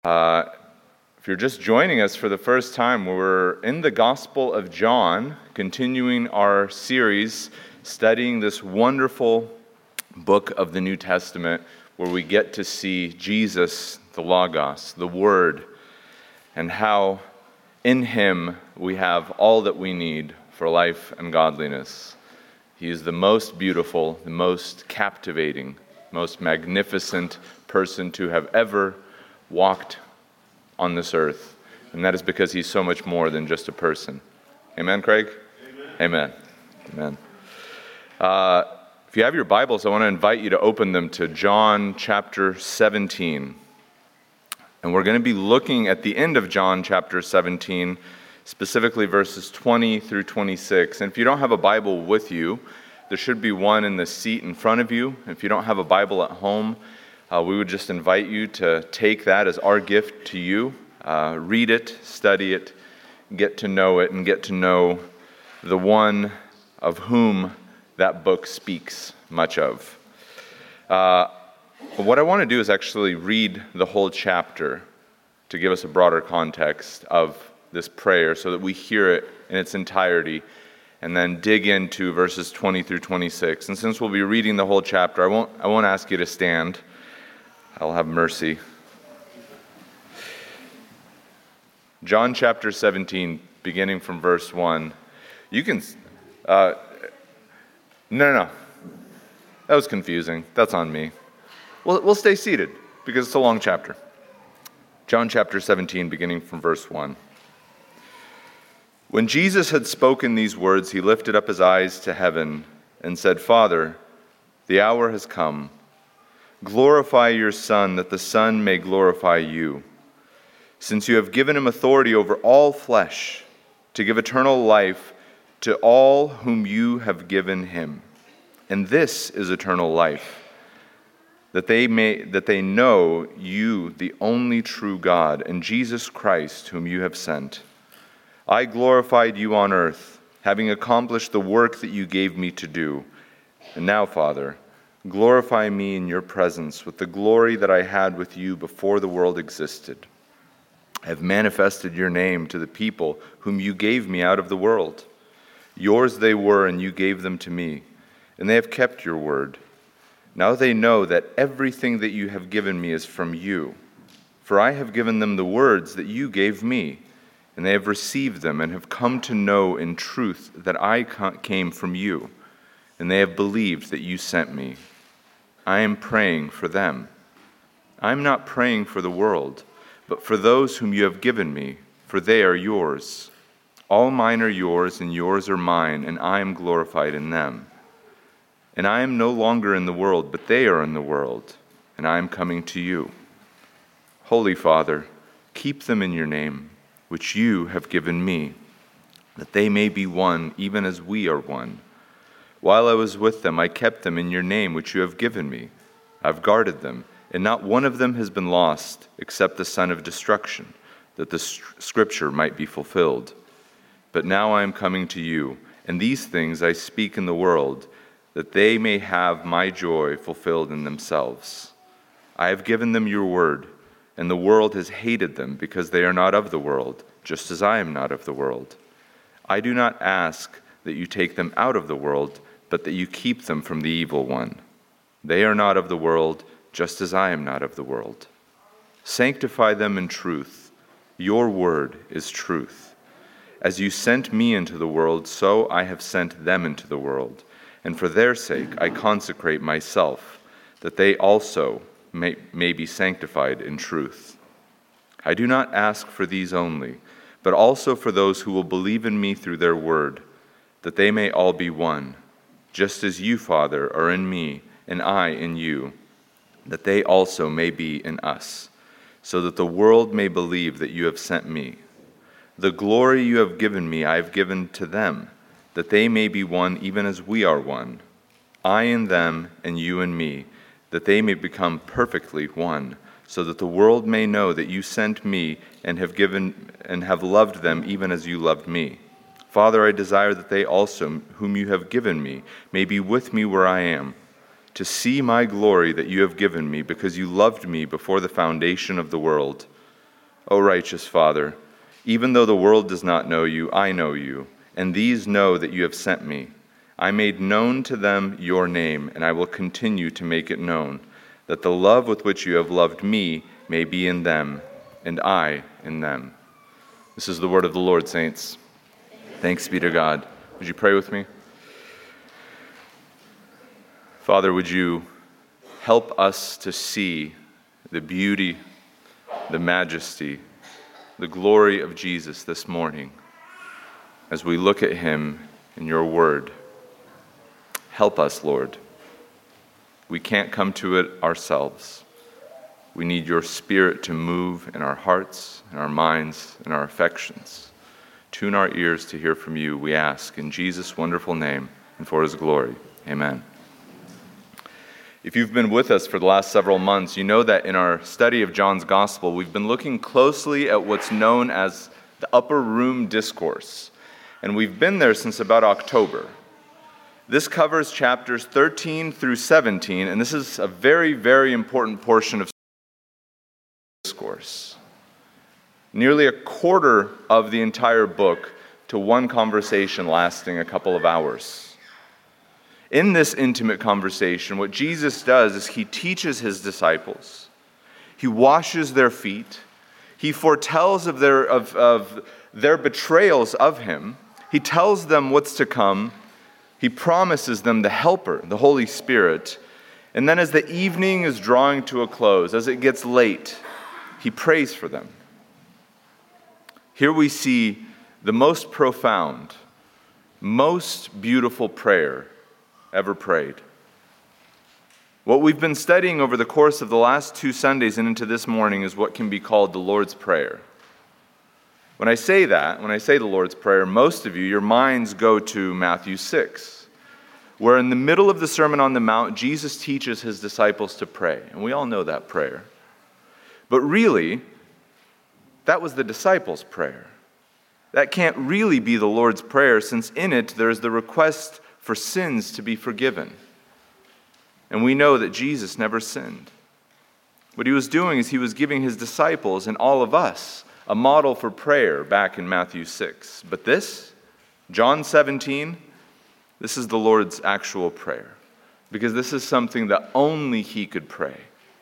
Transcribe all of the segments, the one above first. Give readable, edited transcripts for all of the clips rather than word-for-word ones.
Uh, if you're just joining us for the first time, we're in the Gospel of John, continuing our series, studying this wonderful book of the New Testament, where we get to see Jesus, the Logos, the Word, and how in Him we have all that we need for life and godliness. He is the most beautiful, the most captivating, most magnificent person to have ever walked on this earth, and that is because he's so much more than just a person. Amen, Craig? Amen. Amen. If you have your Bibles, I want to invite you to open them to John chapter 17. And we're going to be looking at the end of John chapter 17, specifically verses 20 through 26. And if you don't have a Bible with you, there should be one in the seat in front of you. If you don't have a Bible at home, we would just invite you to take that as our gift to you. Read it, study it, get to know it, and get to know the one of whom that book speaks much of. But what I want to do is actually read the whole chapter to give us a broader context of this prayer so that we hear it in its entirety and then dig into verses 20 through 26. And since we'll be reading the whole chapter, I won't ask you to stand. I'll have mercy. John chapter 17, beginning from verse 1. You can... No. That was confusing. That's on me. We'll stay seated, because it's a long chapter. John chapter 17, beginning from verse 1. When Jesus had spoken these words, he lifted up his eyes to heaven and said, "Father, the hour has come. Glorify your Son, that the Son may glorify you, since you have given him authority over all flesh, to give eternal life to all whom you have given him. And this is eternal life, that they know you, the only true God, and Jesus Christ, whom you have sent. I glorified you on earth, having accomplished the work that you gave me to do. And now, Father, glorify me in your presence with the glory that I had with you before the world existed. I have manifested your name to the people whom you gave me out of the world. Yours they were, and you gave them to me, and they have kept your word. Now they know that everything that you have given me is from you. For I have given them the words that you gave me, and they have received them and have come to know in truth that I came from you, and they have believed that you sent me. I am praying for them. I am not praying for the world, but for those whom you have given me, for they are yours. All mine are yours, and yours are mine, and I am glorified in them. And I am no longer in the world, but they are in the world, and I am coming to you. Holy Father, keep them in your name, which you have given me, that they may be one, even as we are one. While I was with them, I kept them in your name, which you have given me. I've guarded them, and not one of them has been lost, except the son of destruction, that the scripture might be fulfilled. But now I am coming to you, and these things I speak in the world, that they may have my joy fulfilled in themselves. I have given them your word, and the world has hated them, because they are not of the world, just as I am not of the world. I do not ask that you take them out of the world, but that you keep them from the evil one. They are not of the world, just as I am not of the world. Sanctify them in truth. Your word is truth. As you sent me into the world, so I have sent them into the world. And for their sake I consecrate myself, that they also may be sanctified in truth. I do not ask for these only, but also for those who will believe in me through their word, that they may all be one, just as you, Father, are in me, and I in you, that they also may be in us, so that the world may believe that you have sent me. The glory you have given me I have given to them, that they may be one even as we are one, I in them and you in me, that they may become perfectly one, so that the world may know that you sent me and have loved them even as you loved me. Father, I desire that they also, whom you have given me, may be with me where I am, to to see my glory that you have given me, because you loved me before the foundation of the world. O righteous Father, even though the world does not know you, I know you, and these know that you have sent me. I made known to them your name, and I will continue to make it known, that the love with which you have loved me may be in them, and I in them. This is the word of the Lord, saints. Thanks be to God. Would you pray with me? Father, would you help us to see the beauty, the majesty, the glory of Jesus this morning as we look at him in your word. Help us, Lord. We can't come to it ourselves. We need your Spirit to move in our hearts, in our minds, in our affections. Tune our ears to hear from you, we ask, in Jesus' wonderful name and for his glory. Amen. If you've been with us for the last several months, you know that in our study of John's Gospel, we've been looking closely at what's known as the Upper Room Discourse. And we've been there since about October. This covers chapters 13 through 17, and this is a very, very important portion of discourse. Nearly a quarter of the entire book to one conversation lasting a couple of hours. In this intimate conversation, what Jesus does is he teaches his disciples. He washes their feet. He foretells of their betrayals of him. He tells them what's to come. He promises them the Helper, the Holy Spirit. And then as the evening is drawing to a close, as it gets late, he prays for them. Here we see the most profound, most beautiful prayer ever prayed. What we've been studying over the course of the last 2 Sundays and into this morning is what can be called the Lord's Prayer. When I say the Lord's Prayer, most of you, your minds go to Matthew 6, where in the middle of the Sermon on the Mount, Jesus teaches his disciples to pray. And we all know that prayer. But really, that was the disciples' prayer. That can't really be the Lord's Prayer, since in it there is the request for sins to be forgiven. And we know that Jesus never sinned. What he was doing is he was giving his disciples and all of us a model for prayer back in Matthew 6. But this, John 17, this is the Lord's actual prayer, because this is something that only he could pray.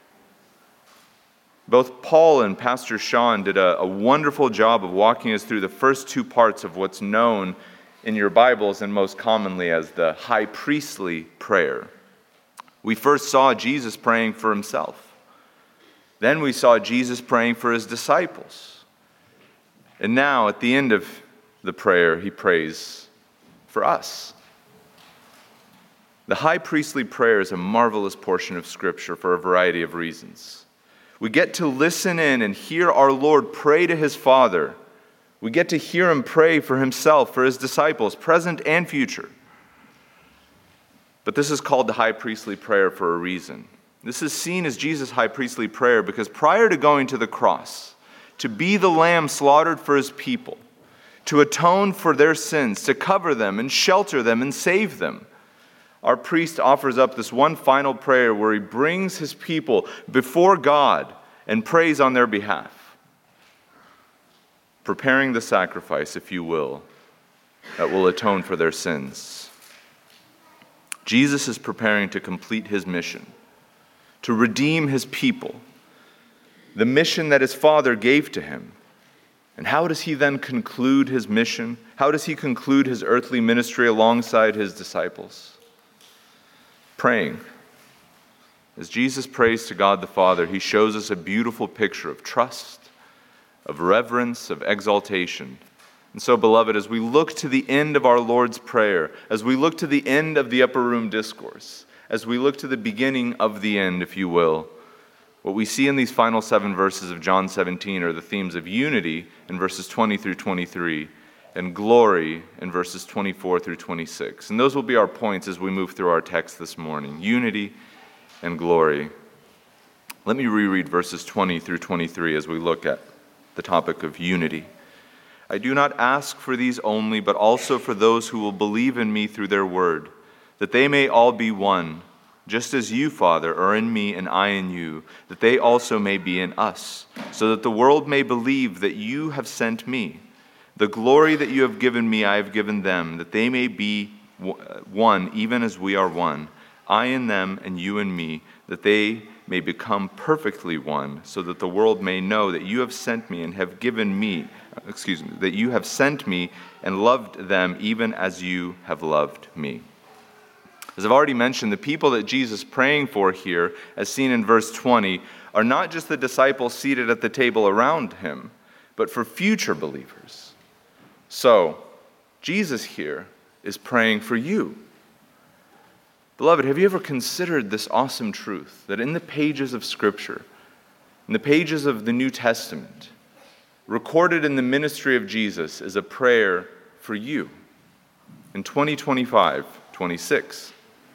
Both Paul and Pastor Sean did a wonderful job of walking us through the first 2 parts of what's known in your Bibles and most commonly as the high priestly prayer. We first saw Jesus praying for himself. Then we saw Jesus praying for his disciples. And now at the end of the prayer, he prays for us. The high priestly prayer is a marvelous portion of Scripture for a variety of reasons. We get to listen in and hear our Lord pray to his Father. We get to hear him pray for himself, for his disciples, present and future. But this is called the high priestly prayer for a reason. This is seen as Jesus' high priestly prayer because prior to going to the cross, to be the lamb slaughtered for his people, to atone for their sins, to cover them and shelter them and save them, our priest offers up this one final prayer where he brings his people before God and prays on their behalf, preparing the sacrifice, if you will, that will atone for their sins. Jesus is preparing to complete his mission, to redeem his people, the mission that his Father gave to him. And how does he then conclude his mission? How does he conclude his earthly ministry alongside his disciples? Praying. As Jesus prays to God the Father, he shows us a beautiful picture of trust, of reverence, of exaltation. And so, beloved, as we look to the end of our Lord's Prayer, as we look to the end of the Upper Room Discourse, as we look to the beginning of the end, if you will, what we see in these final 7 verses of John 17 are the themes of unity in verses 20 through 23 and glory in verses 24 through 26. And those will be our points as we move through our text this morning. Unity and glory. Let me reread verses 20 through 23 as we look at the topic of unity. I do not ask for these only, but also for those who will believe in me through their word, that they may all be one, just as you, Father, are in me and I in you, that they also may be in us, so that the world may believe that you have sent me. The glory that you have given me I have given them, that they may be one, even as we are one, I in them and you in me, that they may become perfectly one, so that the world may know that you have sent me and have given me, that you have sent me and loved them even as you have loved me. As I've already mentioned, the people that Jesus is praying for here, as seen in verse 20, are not just the disciples seated at the table around him, but for future believers. So, Jesus here is praying for you. Beloved, have you ever considered this awesome truth that in the pages of Scripture, in the pages of the New Testament, recorded in the ministry of Jesus is a prayer for you in 2025, 26.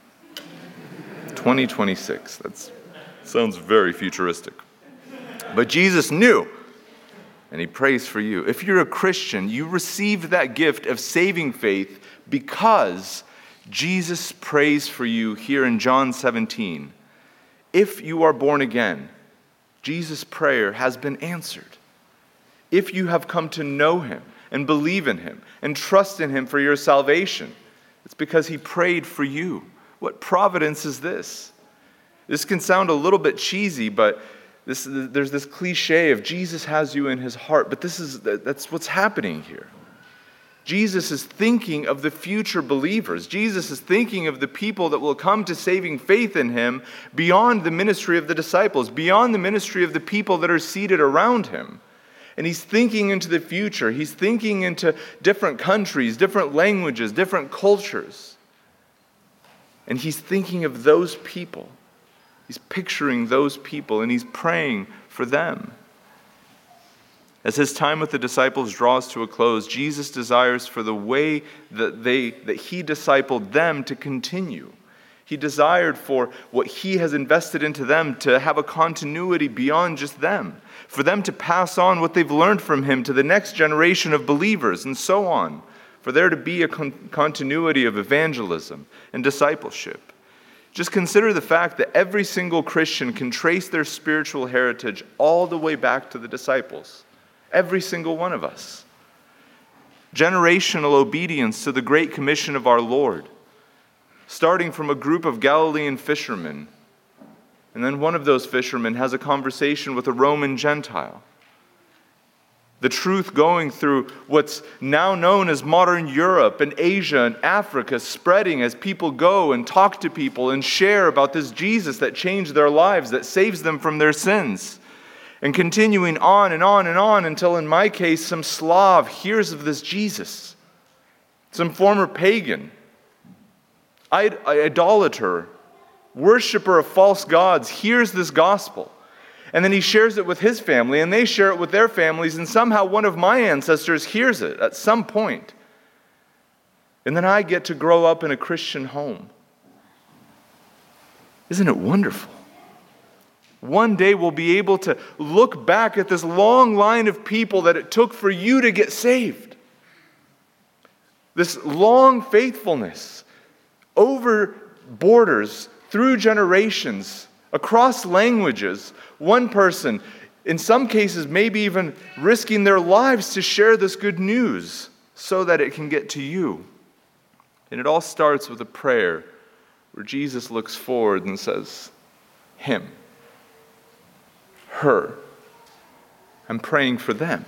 2026, that sounds very futuristic. But Jesus knew, and he prays for you. If you're a Christian, you received that gift of saving faith because Jesus prays for you here in John 17. If you are born again, Jesus' prayer has been answered. If you have come to know him and believe in him and trust in him for your salvation, it's because he prayed for you. What providence is this? This can sound a little bit cheesy, but there's this cliche of Jesus has you in his heart, but that's what's happening here. Jesus is thinking of the future believers. Jesus is thinking of the people that will come to saving faith in him beyond the ministry of the disciples, beyond the ministry of the people that are seated around him. And he's thinking into the future. He's thinking into different countries, different languages, different cultures. And he's thinking of those people. He's picturing those people, and he's praying for them. As his time with the disciples draws to a close, Jesus desires for the way that he discipled them to continue. He desired for what he has invested into them to have a continuity beyond just them, for them to pass on what they've learned from him to the next generation of believers, and so on, for there to be a continuity of evangelism and discipleship. Just consider the fact that every single Christian can trace their spiritual heritage all the way back to the disciples. Every single one of us. Generational obedience to the Great Commission of our Lord, starting from a group of Galilean fishermen, and then one of those fishermen has a conversation with a Roman Gentile. The truth going through what's now known as modern Europe and Asia and Africa, spreading as people go and talk to people and share about this Jesus that changed their lives, that saves them from their sins. And continuing on and on and on until, in my case, some Slav hears of this Jesus. Some former pagan, idolater, worshiper of false gods hears this gospel. And then he shares it with his family, and they share it with their families, and somehow one of my ancestors hears it at some point. And then I get to grow up in a Christian home. Isn't it wonderful? One day we'll be able to look back at this long line of people that it took for you to get saved. This long faithfulness over borders, through generations, across languages. One person, in some cases, maybe even risking their lives to share this good news so that it can get to you. And it all starts with a prayer where Jesus looks forward and says, him, her, I'm praying for them.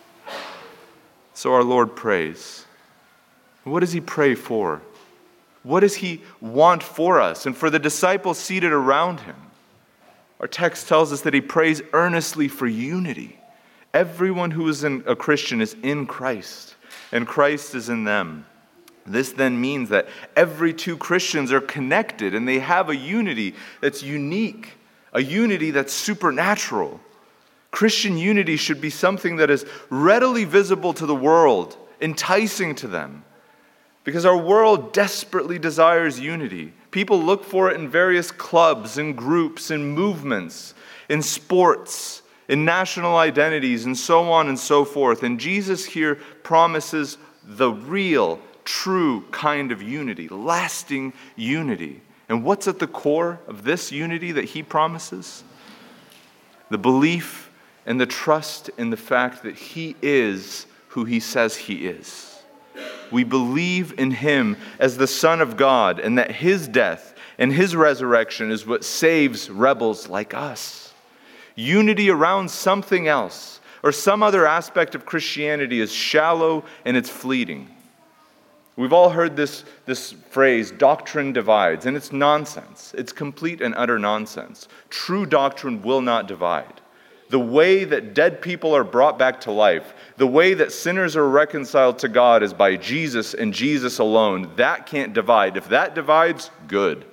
So our Lord prays. What does he pray for? What does he want for us and for the disciples seated around him? Our text tells us that he prays earnestly for unity. Everyone who is a Christian is in Christ, and Christ is in them. This then means that every two Christians are connected, and they have a unity that's unique, a unity that's supernatural. Christian unity should be something that is readily visible to the world, enticing to them. Because our world desperately desires unity. People look for it in various clubs and groups and movements, in sports, in national identities, and so on and so forth. And Jesus here promises the real, true kind of unity, lasting unity. And what's at the core of this unity that he promises? The belief and the trust in the fact that he is who he says he is. We believe in him as the Son of God, and that his death and his resurrection is what saves rebels like us. Unity around something else or some other aspect of Christianity is shallow and it's fleeting. We've all heard this phrase, doctrine divides, and it's nonsense. It's complete and utter nonsense. True doctrine will not divide. The way that dead people are brought back to life, the way that sinners are reconciled to God is by Jesus and Jesus alone. That can't divide. If that divides, good.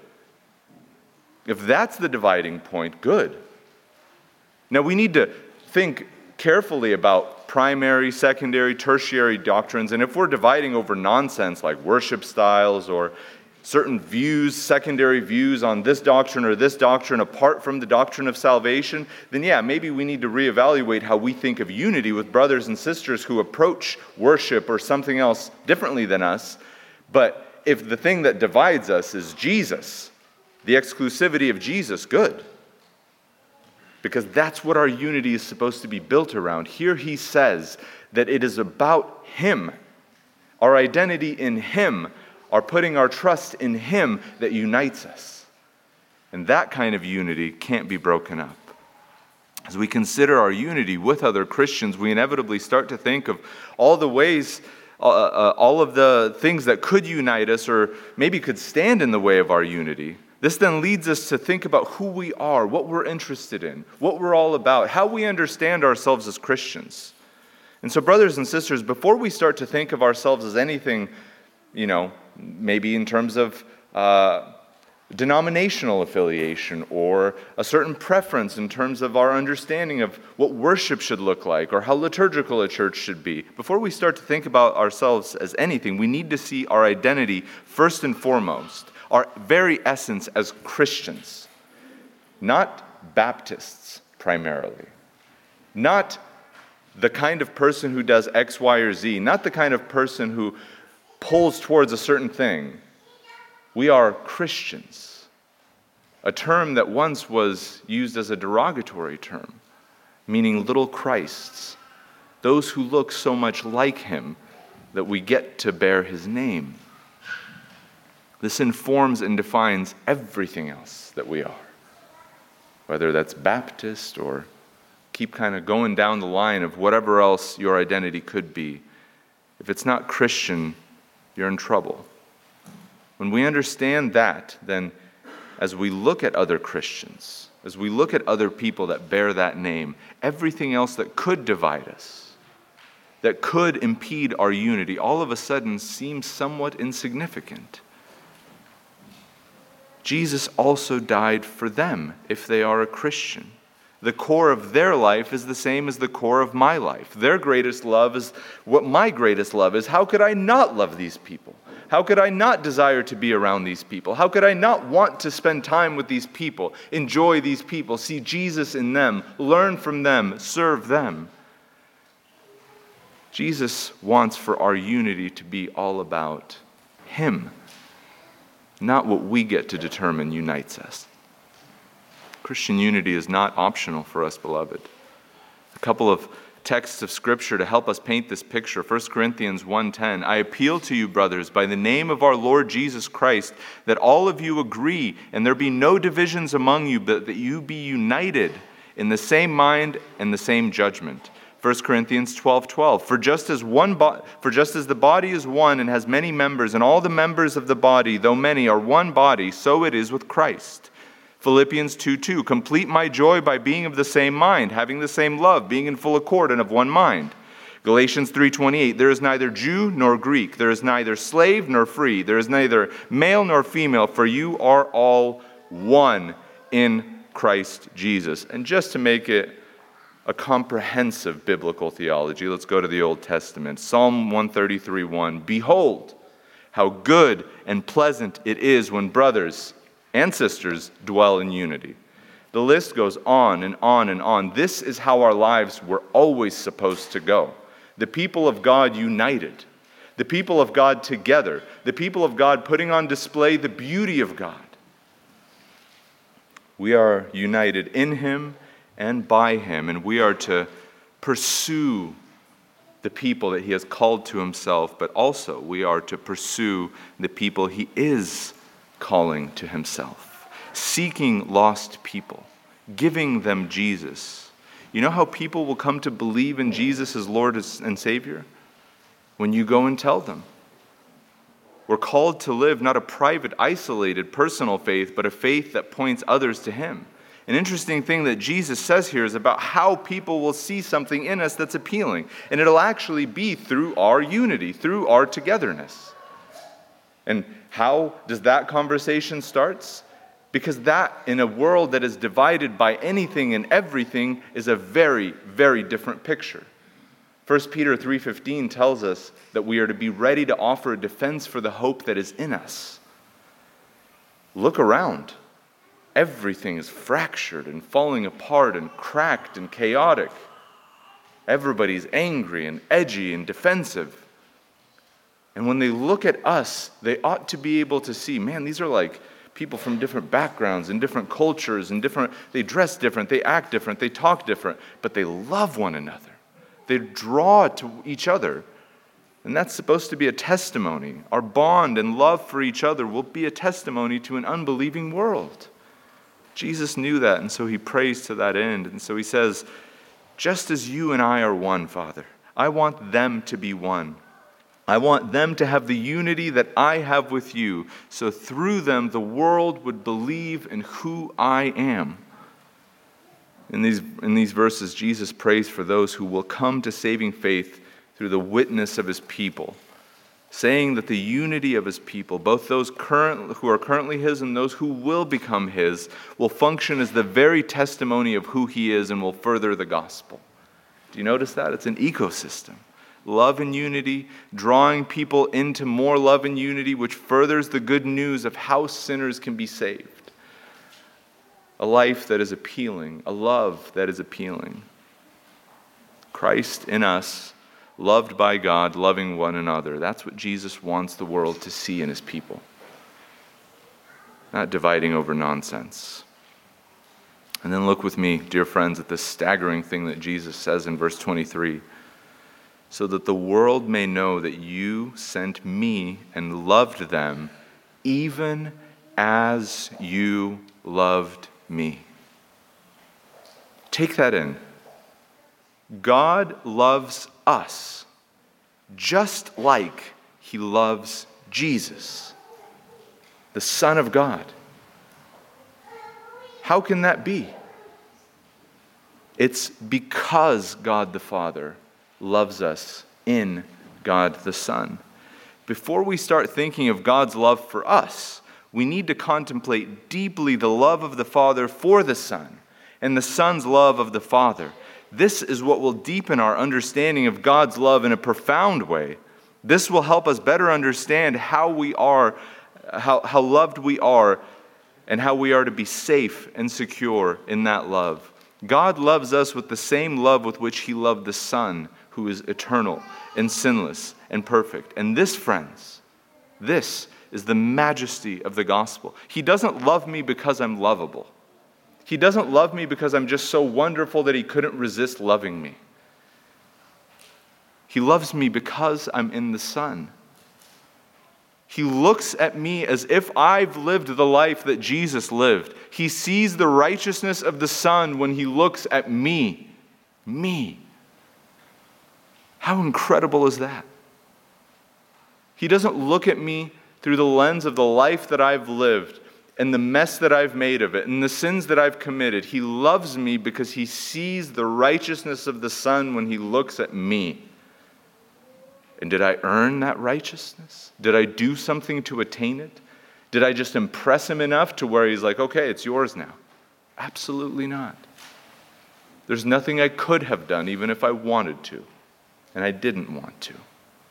If that's the dividing point, good. Now we need to think carefully about primary, secondary, tertiary doctrines, and if we're dividing over nonsense like worship styles or certain views, secondary views on this doctrine or this doctrine apart from the doctrine of salvation, then yeah, maybe we need to reevaluate how we think of unity with brothers and sisters who approach worship or something else differently than us. But if the thing that divides us is Jesus, the exclusivity of Jesus, good. Because that's what our unity is supposed to be built around. Here he says that it is about him, our identity in him, our putting our trust in him that unites us. And that kind of unity can't be broken up. As we consider our unity with other Christians, we inevitably start to think of all the ways, all of the things that could unite us or maybe could stand in the way of our unity. This then leads us to think about who we are, what we're interested in, what we're all about, how we understand ourselves as Christians. And so, brothers and sisters, before we start to think of ourselves as anything, maybe in terms of denominational affiliation or a certain preference in terms of our understanding of what worship should look like or how liturgical a church should be, before we start to think about ourselves as anything, we need to see our identity first and foremost. Our very essence as Christians, not Baptists primarily, not the kind of person who does X, Y, or Z, not the kind of person who pulls towards a certain thing. We are Christians, a term that once was used as a derogatory term, meaning little Christs, those who look so much like him that we get to bear his name. This informs and defines everything else that we are, whether that's Baptist or keep kind of going down the line of whatever else your identity could be. If it's not Christian, you're in trouble. When we understand that, then as we look at other Christians, as we look at other people that bear that name, everything else that could divide us, that could impede our unity, all of a sudden seems somewhat insignificant. Jesus also died for them if they are a Christian. The core of their life is the same as the core of my life. Their greatest love is what my greatest love is. How could I not love these people? How could I not desire to be around these people? How could I not want to spend time with these people, enjoy these people, see Jesus in them, learn from them, serve them? Jesus wants for our unity to be all about him, not what we get to determine unites us. Christian unity is not optional for us, beloved. A couple of texts of Scripture to help us paint this picture. 1 Corinthians 1:10, I appeal to you, brothers, by the name of our Lord Jesus Christ, that all of you agree, and there be no divisions among you, but that you be united in the same mind and the same judgment. 1 Corinthians 12:12, for just as the body is one and has many members, and all the members of the body, though many, are one body, so it is with Christ. Philippians 2:2, complete my joy by being of the same mind, having the same love, being in full accord and of one mind. Galatians 3:28, there is neither Jew nor Greek, there is neither slave nor free, there is neither male nor female, for you are all one in Christ Jesus. And just to make it a comprehensive biblical theology, let's go to the Old Testament. Psalm 133:1, behold, how good and pleasant it is when brothers and sisters dwell in unity. The list goes on and on and on. This is how our lives were always supposed to go. The people of God united. The people of God together. The people of God putting on display the beauty of God. We are united in him and by him, and we are to pursue the people that he has called to himself, but also we are to pursue the people he is calling to himself, seeking lost people, giving them Jesus. You know how people will come to believe in Jesus as Lord and Savior? When you go and tell them. We're called to live not a private, isolated, personal faith, but a faith that points others to him. An interesting thing that Jesus says here is about how people will see something in us that's appealing. And it'll actually be through our unity, through our togetherness. And how does that conversation start? Because that, in a world that is divided by anything and everything, is a very, very different picture. 1 Peter 3:15 tells us that we are to be ready to offer a defense for the hope that is in us. Look around. Everything is fractured and falling apart and cracked and chaotic. Everybody's angry and edgy and defensive. And when they look at us, they ought to be able to see, man, these are like people from different backgrounds and different cultures and they dress different, they act different, they talk different, but they love one another. They draw to each other. And that's supposed to be a testimony. Our bond and love for each other will be a testimony to an unbelieving world. Jesus knew that, and so he prays to that end. And so he says, just as you and I are one, Father, I want them to be one. I want them to have the unity that I have with you, so through them the world would believe in who I am. In these verses, Jesus prays for those who will come to saving faith through the witness of his people, saying that the unity of his people, both those who are currently his and those who will become his, will function as the very testimony of who he is and will further the gospel. Do you notice that? It's an ecosystem. Love and unity, drawing people into more love and unity, which furthers the good news of how sinners can be saved. A life that is appealing, a love that is appealing. Christ in us, loved by God, loving one another. That's what Jesus wants the world to see in his people. Not dividing over nonsense. And then look with me, dear friends, at this staggering thing that Jesus says in verse 23. So that the world may know that you sent me and loved them, even as you loved me. Take that in. God loves us just like he loves Jesus, the Son of God. How can that be? It's because God the Father loves us in God the Son. Before we start thinking of God's love for us, we need to contemplate deeply the love of the Father for the Son and the Son's love of the Father. This is what will deepen our understanding of God's love in a profound way. This will help us better understand how loved we are and how we are to be safe and secure in that love. God loves us with the same love with which he loved the Son, who is eternal and sinless and perfect. And this, friends, this is the majesty of the gospel. He doesn't love me because I'm lovable. He doesn't love me because I'm just so wonderful that he couldn't resist loving me. He loves me because I'm in the Son. He looks at me as if I've lived the life that Jesus lived. He sees the righteousness of the Son when he looks at me. Me. How incredible is that? He doesn't look at me through the lens of the life that I've lived and the mess that I've made of it and the sins that I've committed. He loves me because he sees the righteousness of the Son when he looks at me. And did I earn that righteousness? Did I do something to attain it? Did I just impress him enough to where he's like, okay, it's yours now? Absolutely not. There's nothing I could have done even if I wanted to, and I didn't want to.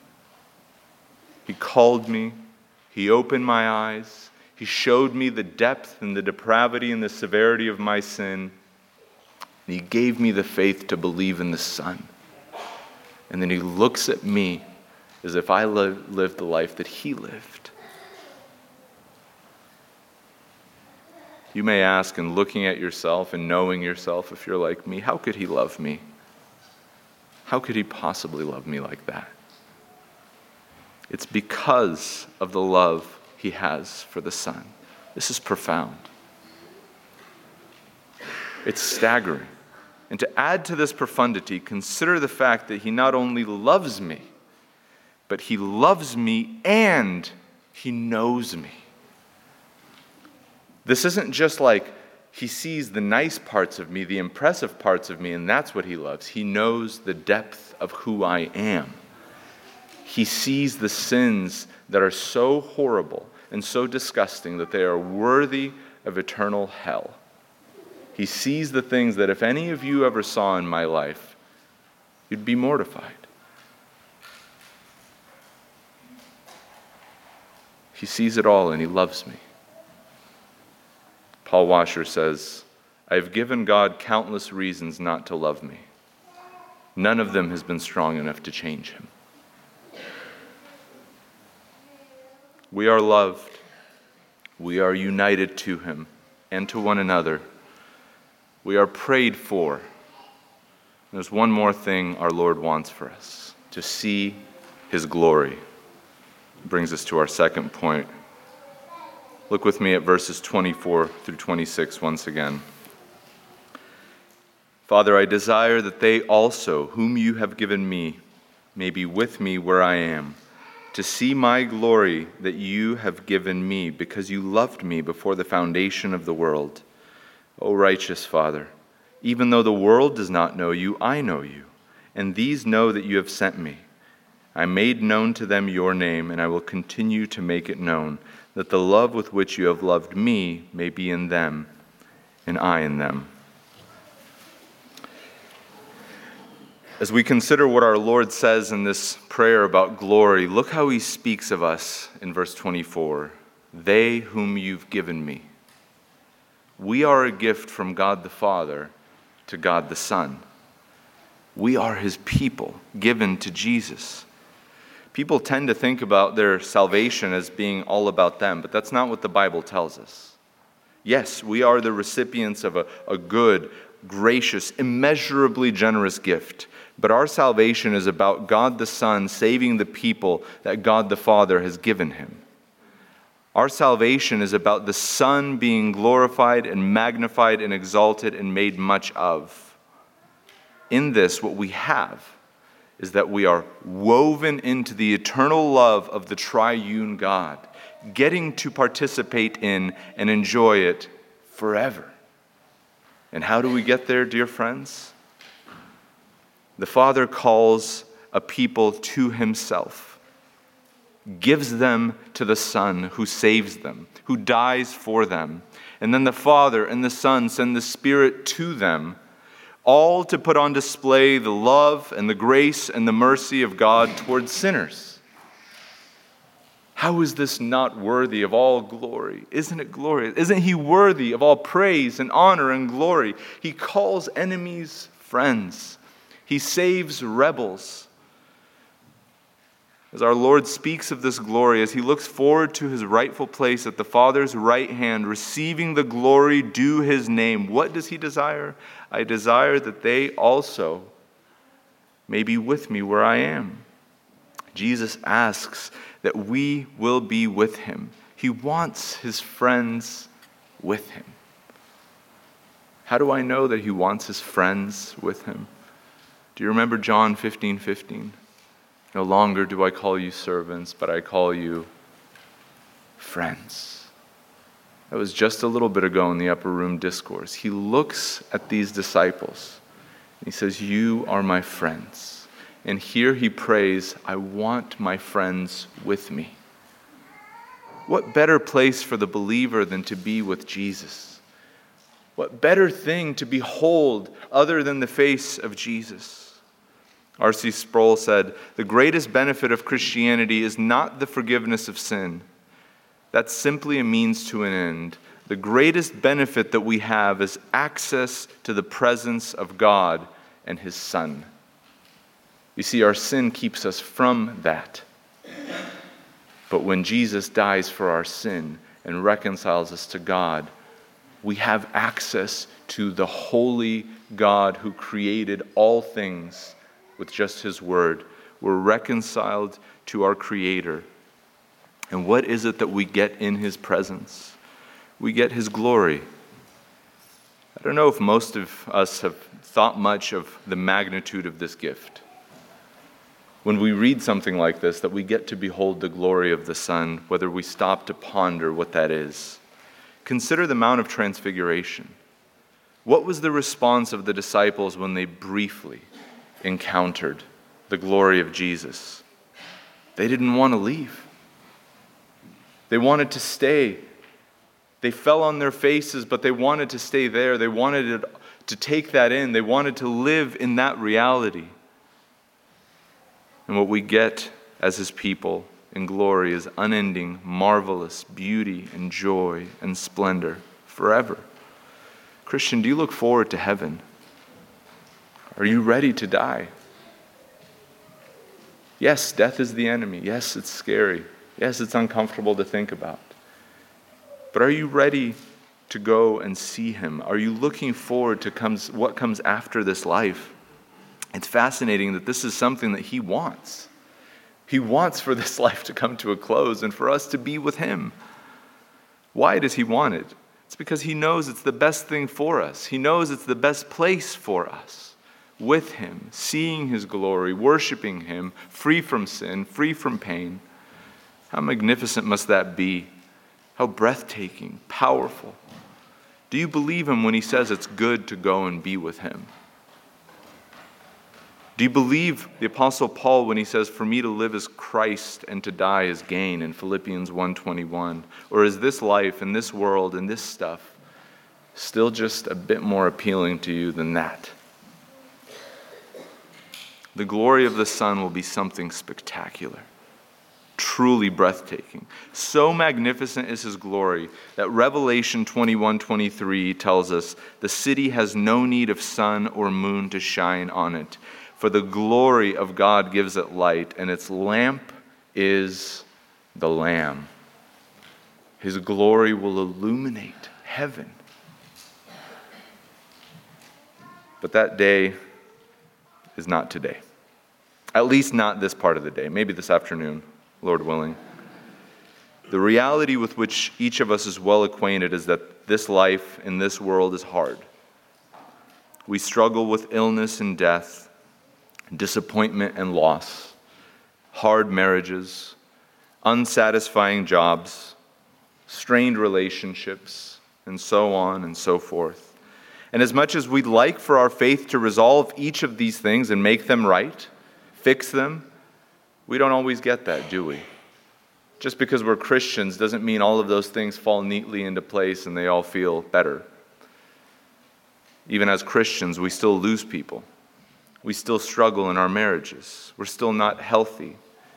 He called me. He opened my eyes. He showed me the depth and the depravity and the severity of my sin. And he gave me the faith to believe in the Son. And then he looks at me as if I lived the life that he lived. You may ask, in looking at yourself and knowing yourself, if you're like me, how could he love me? How could he possibly love me like that? It's because of the love he has for the Son. This is profound. It's staggering. And to add to this profundity, consider the fact that he not only loves me, but he loves me and he knows me. This isn't just like he sees the nice parts of me, the impressive parts of me, and that's what he loves. He knows the depth of who I am. He sees the sins that are so horrible and so disgusting that they are worthy of eternal hell. He sees the things that if any of you ever saw in my life, you'd be mortified. He sees it all and he loves me. Paul Washer says, I have given God countless reasons not to love me. None of them has been strong enough to change him. We are loved. We are united to him and to one another. We are prayed for. There's one more thing our Lord wants for us, to see his glory. Brings us to our second point. Look with me at verses 24 through 26 once again. Father, I desire that they also, whom you have given me, may be with me where I am, to see my glory that you have given me, because you loved me before the foundation of the world. O righteous Father, even though the world does not know you, I know you, and these know that you have sent me. I made known to them your name, and I will continue to make it known, that the love with which you have loved me may be in them, and I in them. As we consider what our Lord says in this prayer about glory, look how he speaks of us in verse 24. They whom you've given me. We are a gift from God the Father to God the Son. We are his people, given to Jesus. People tend to think about their salvation as being all about them, but that's not what the Bible tells us. Yes, we are the recipients of a good, gracious, immeasurably generous gift, but our salvation is about God the Son saving the people that God the Father has given him. Our salvation is about the Son being glorified and magnified and exalted and made much of. In this, what we have is that we are woven into the eternal love of the triune God, getting to participate in and enjoy it forever. And how do we get there, dear friends? The Father calls a people to himself, gives them to the Son who saves them, who dies for them. And then the Father and the Son send the Spirit to them, all to put on display the love and the grace and the mercy of God towards sinners. How is this not worthy of all glory? Isn't it glorious? Isn't he worthy of all praise and honor and glory? He calls enemies friends. He saves rebels. As our Lord speaks of this glory, as he looks forward to his rightful place at the Father's right hand, receiving the glory due his name, what does he desire? I desire that they also may be with me where I am. Jesus asks that we will be with him. He wants his friends with him. How do I know that he wants his friends with him? Do you remember John 15:15? No longer do I call you servants, but I call you friends. That was just a little bit ago in the upper room discourse. He looks at these disciples and he says, you are my friends. And here he prays, I want my friends with me. What better place for the believer than to be with Jesus? What better thing to behold other than the face of Jesus? R.C. Sproul said, the greatest benefit of Christianity is not the forgiveness of sin. That's simply a means to an end. The greatest benefit that we have is access to the presence of God and his Son. You see, our sin keeps us from that. But when Jesus dies for our sin and reconciles us to God, We have access to the holy God who created all things with just his word. We're reconciled to our Creator. And what is it that we get in his presence? We get his glory. I don't know if most of us have thought much of the magnitude of this gift. When we read something like this, that we get to behold the glory of the Son, whether we stop to ponder what that is. Consider the Mount of Transfiguration. What was the response of the disciples when they briefly encountered the glory of Jesus? They didn't want to leave. They wanted to stay. They fell on their faces, but they wanted to stay there. They wanted to take that in. They wanted to live in that reality. And what we get as his people in glory is unending, marvelous beauty and joy and splendor forever. Christian, do you look forward to heaven? Are you ready to die? Yes, death is the enemy. Yes, it's scary. Yes, it's uncomfortable to think about. But are you ready to go and see him? Are you looking forward to what comes after this life? It's fascinating that this is something that he wants. He wants for this life to come to a close and for us to be with him. Why does he want it? It's because he knows it's the best thing for us. He knows it's the best place for us. With him, seeing his glory, worshiping him, free from sin, free from pain. How magnificent must that be? How breathtaking, powerful. Do you believe him when he says it's good to go and be with him? Do you believe the Apostle Paul when he says, "For me to live is Christ and to die is gain" in Philippians 1:21? Or is this life and this world and this stuff still just a bit more appealing to you than that? The glory of the Son will be something spectacular, truly breathtaking. So magnificent is his glory that Revelation 21:23 tells us the city has no need of sun or moon to shine on it, for the glory of God gives it light, and its lamp is the Lamb. His glory will illuminate heaven. But that day is not today. At least not this part of the day. Maybe this afternoon, Lord willing. The reality with which each of us is well acquainted is that this life in this world is hard. We struggle with illness and death, disappointment and loss, hard marriages, unsatisfying jobs, strained relationships, and so on and so forth. And as much as we'd like for our faith to resolve each of these things and make them right, fix them, we don't always get that, do we? Just because we're Christians doesn't mean all of those things fall neatly into place and they all feel better. Even as Christians, we still lose people. We still struggle in our marriages. We're still not healthy.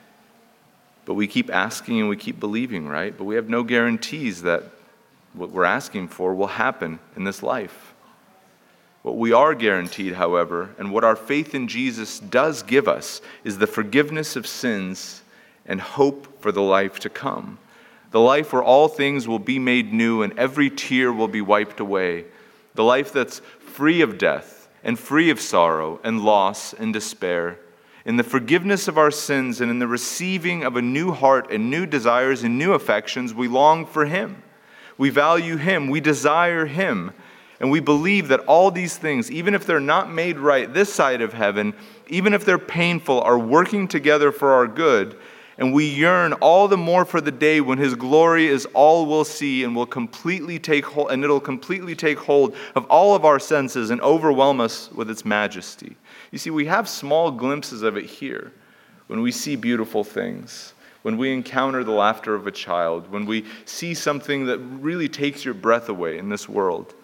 But we keep asking and we keep believing, right? But we have no guarantees that what we're asking for will happen in this life. What we are guaranteed, however, and what our faith in Jesus does give us, is the forgiveness of sins and hope for the life to come. The life where all things will be made new and every tear will be wiped away. The life that's free of death and free of sorrow and loss and despair. In the forgiveness of our sins and in the receiving of a new heart and new desires and new affections, we long for him. We value him. We desire him. And we believe that all these things, even if they're not made right this side of heaven, even if they're painful, are working together for our good. And we yearn all the more for the day when his glory is all we'll see and will completely take hold, and it'll completely take hold of all of our senses and overwhelm us with its majesty. You see, we have small glimpses of it here when we see beautiful things, when we encounter the laughter of a child, when we see something that really takes your breath away in this world.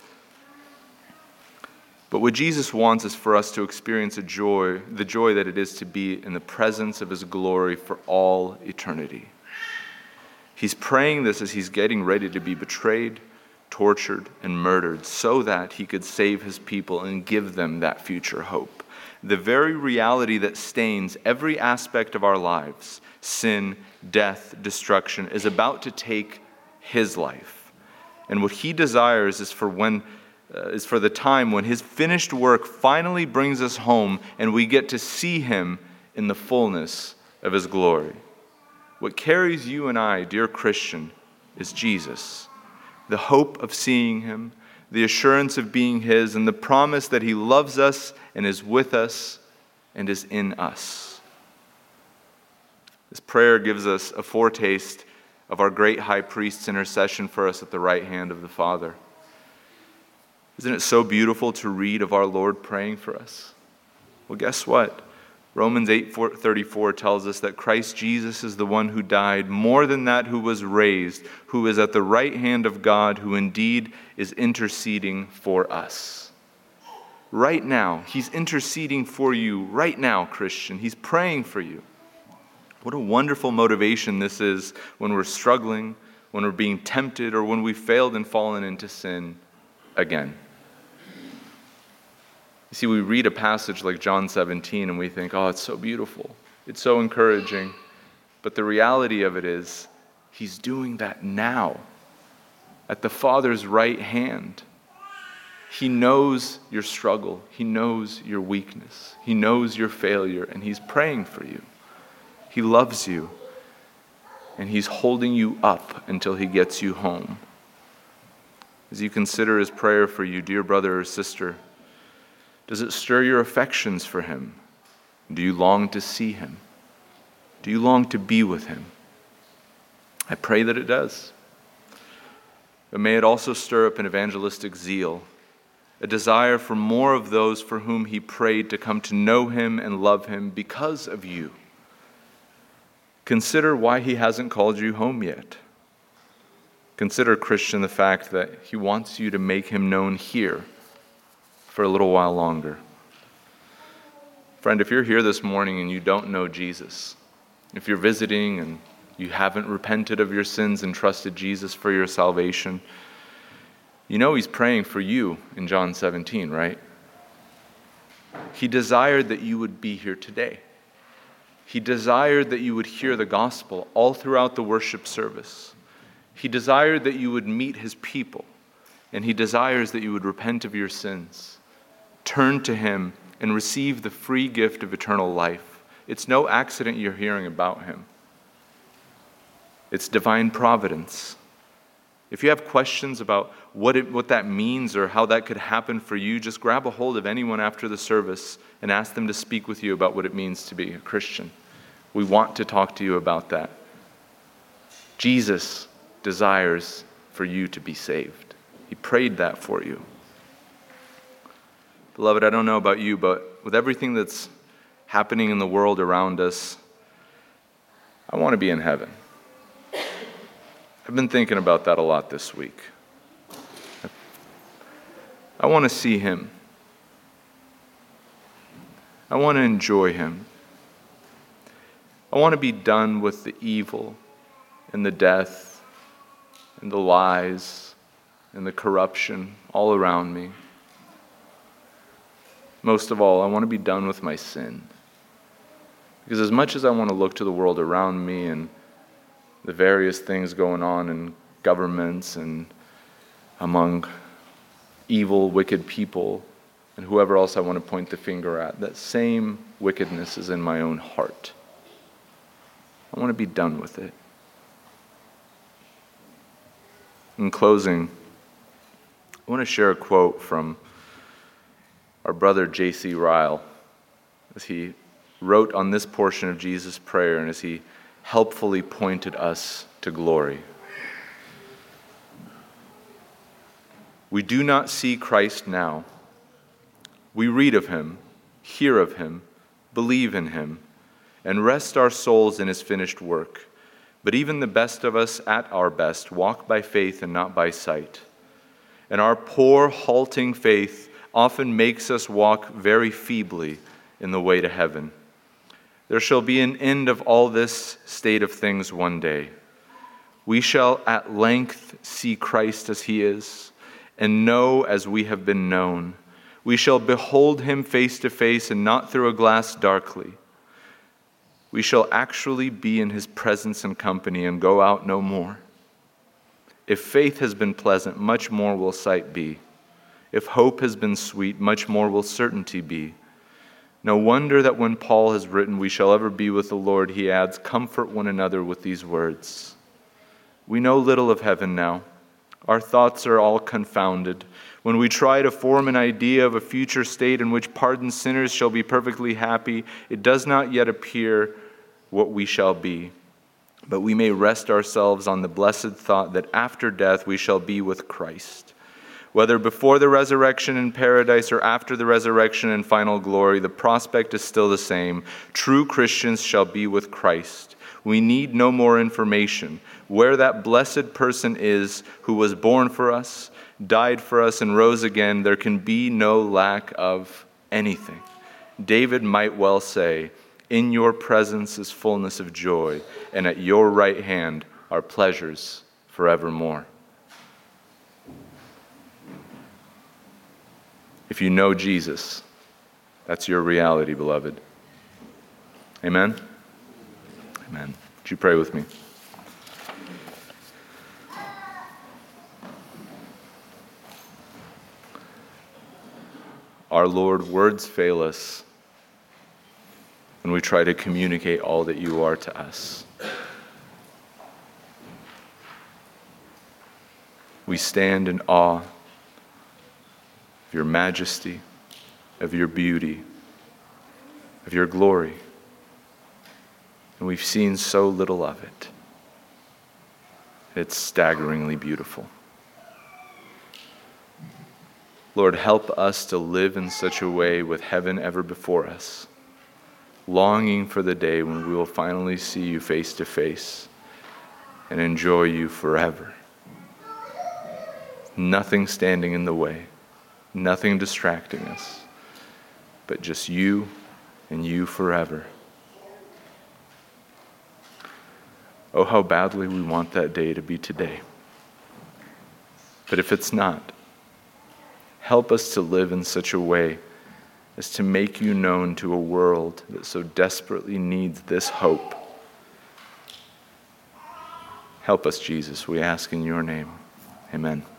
But what Jesus wants is for us to experience the joy that it is to be in the presence of his glory for all eternity. He's praying this as he's getting ready to be betrayed, tortured, and murdered so that he could save his people and give them that future hope. The very reality that stains every aspect of our lives, sin, death, destruction, is about to take his life. And what he desires is for the time when his finished work finally brings us home and we get to see him in the fullness of his glory. What carries you and I, dear Christian, is Jesus. The hope of seeing him, the assurance of being his, and the promise that he loves us and is with us and is in us. This prayer gives us a foretaste of our great high priest's intercession for us at the right hand of the Father. Isn't it so beautiful to read of our Lord praying for us? Well, guess what? Romans 8:34 tells us that Christ Jesus is the one who died, more than that, who was raised, who is at the right hand of God, who indeed is interceding for us. Right now, he's interceding for you. Right now, Christian, he's praying for you. What a wonderful motivation this is when we're struggling, when we're being tempted, or when we've failed and fallen into sin again. You see, we read a passage like John 17 and we think, oh, it's so beautiful. It's so encouraging. But the reality of it is, he's doing that now at the Father's right hand. He knows your struggle. He knows your weakness. He knows your failure, and he's praying for you. He loves you, and he's holding you up until he gets you home. As you consider his prayer for you, dear brother or sister, does it stir your affections for him? Do you long to see him? Do you long to be with him? I pray that it does. But may it also stir up an evangelistic zeal, a desire for more of those for whom he prayed to come to know him and love him because of you. Consider why he hasn't called you home yet. Consider, Christian, the fact that he wants you to make him known here for a little while longer. Friend, if you're here this morning and you don't know Jesus, if you're visiting and you haven't repented of your sins and trusted Jesus for your salvation, you know he's praying for you in John 17, right? He desired that you would be here today. He desired that you would hear the gospel all throughout the worship service. He desired that you would meet his people, and he desires that you would repent of your sins, turn to him, and receive the free gift of eternal life. It's no accident you're hearing about him. It's divine providence. If you have questions about what that means or how that could happen for you, just grab a hold of anyone after the service and ask them to speak with you about what it means to be a Christian. We want to talk to you about that. Jesus desires for you to be saved. He prayed that for you. Beloved, I don't know about you, but with everything that's happening in the world around us, I want to be in heaven. I've been thinking about that a lot this week. I want to see him. I want to enjoy him. I want to be done with the evil and the death and the lies and the corruption all around me. Most of all, I want to be done with my sin. Because as much as I want to look to the world around me and the various things going on in governments and among evil, wicked people, and whoever else I want to point the finger at, that same wickedness is in my own heart. I want to be done with it. In closing, I want to share a quote from our brother J.C. Ryle as he wrote on this portion of Jesus' prayer and as he helpfully pointed us to glory. We do not see Christ now. We read of him, hear of him, believe in him, and rest our souls in his finished work. But even the best of us at our best walk by faith and not by sight. And our poor, halting faith often makes us walk very feebly in the way to heaven. There shall be an end of all this state of things one day. We shall at length see Christ as he is, and know as we have been known. We shall behold him face to face and not through a glass darkly. We shall actually be in his presence and company and go out no more. If faith has been pleasant, much more will sight be. If hope has been sweet, much more will certainty be. No wonder that when Paul has written, "We shall ever be with the Lord," he adds, "Comfort one another with these words." We know little of heaven now. Our thoughts are all confounded. When we try to form an idea of a future state in which pardoned sinners shall be perfectly happy, it does not yet appear what we shall be. But we may rest ourselves on the blessed thought that after death we shall be with Christ. Whether before the resurrection in paradise or after the resurrection in final glory, the prospect is still the same. True Christians shall be with Christ. We need no more information. Where that blessed person is who was born for us, died for us, and rose again, there can be no lack of anything. David might well say, "In your presence is fullness of joy, and at your right hand are pleasures forevermore." If you know Jesus, that's your reality, beloved. Amen? Amen. Would you pray with me? Our Lord, words fail us when we try to communicate all that you are to us. We stand in awe of your majesty, of your beauty, of your glory. And we've seen so little of it. It's staggeringly beautiful. Lord, help us to live in such a way with heaven ever before us, longing for the day when we will finally see you face to face and enjoy you forever. Nothing standing in the way, nothing distracting us, but just you and you forever. Oh, how badly we want that day to be today. But if it's not, help us to live in such a way as to make you known to a world that so desperately needs this hope. Help us, Jesus, we ask in your name. Amen.